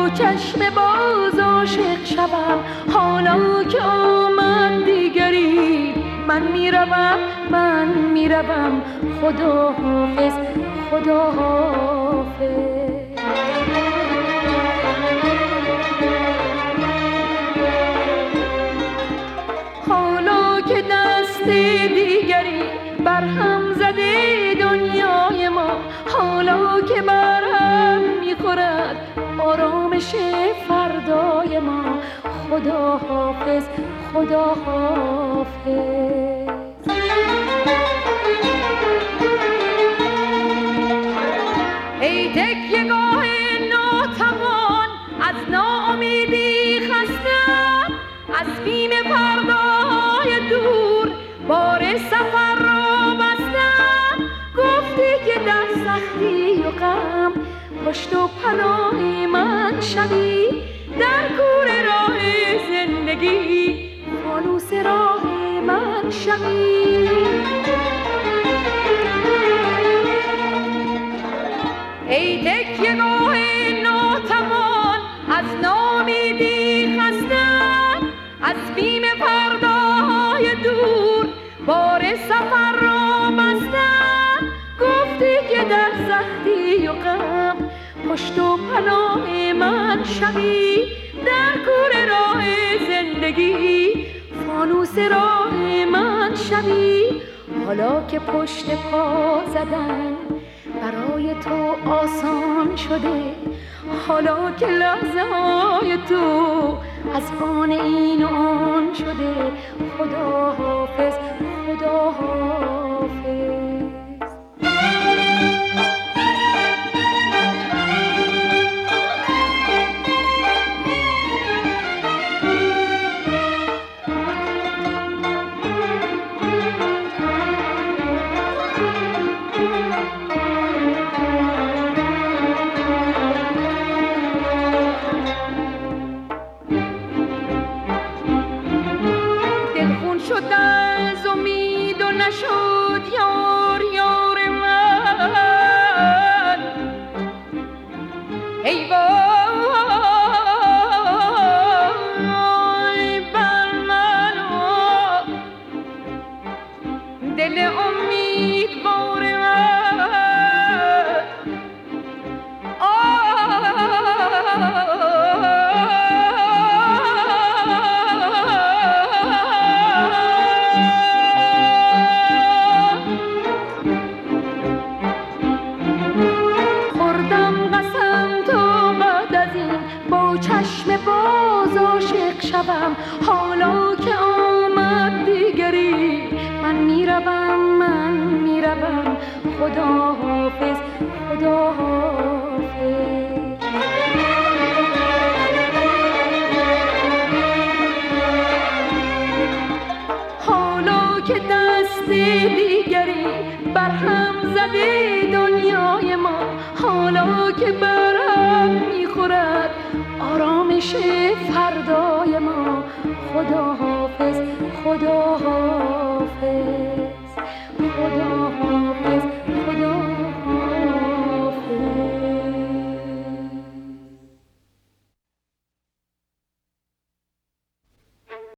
چشم باز عاشق شوم، حالا که آمد دیگری. من میروم خدا حافظ، خدا حافظ. حالا که دست دیگری برهم زده دنیای ما، حالا که برهم میخورد آرامش فردای ما، خدا حافظ، خدا حافظ. ای تکیه‌گاه ناتوان، از ناامیدی خستم، از بیم فردای دور بار سفر را بستم. گفتی که در سختی و غم پشت و پناه من شوی، در کور راه زندگی فانوس راه من شوی. ای تکیه‌گاه ناتوان، از ناامیدی خستم، از بیم فردای دور بار سفر را بستم. گفتی که در سختی و غم پشت و پناه من شوی، در کور راه زندگی فانوس راه من شوی. حالا که پشت پا زدن برای تو آسان شده، حالا که لحظه های تو از آن این و آن شده، خدا حافظ، خدا حافظ. نشد یار یار من، ای وای بر من و دل امیدوار من. چشم باز عاشق شوم، حالا که آمد دیگری. من میروم خدا حافظ، خدا حافظ. حالا که دست دیگری برهم زده دنیای ما، حالا که برهم میخورد آرامش فردای ما، خدا حافظ، خدا حافظ، خدا حافظ.